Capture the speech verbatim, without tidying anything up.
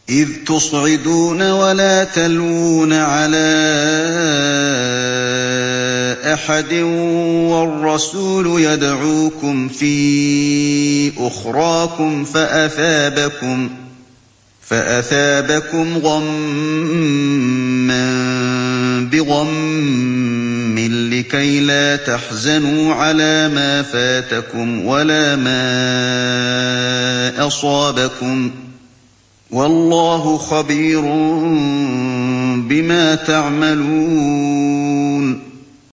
إِذْ تُصْعِدُونَ وَلَا تَلْوُونَ عَلَىٰ أَحَدٍ وَالرَّسُولُ يَدْعُوكُمْ فِي أُخْرَاكُمْ فَأَثَابَكُمْ فَأَثَابَكُمْ غَمًّا بِغَمٍّ لِّكَيْلَا تَحْزَنُوا عَلَىٰ مَا فَاتَكُمْ وَلَا مَا أَصَابَكُمْ ۗ وَاللَّهُ خَبِيرٌ بِمَا تَعْمَلُونَ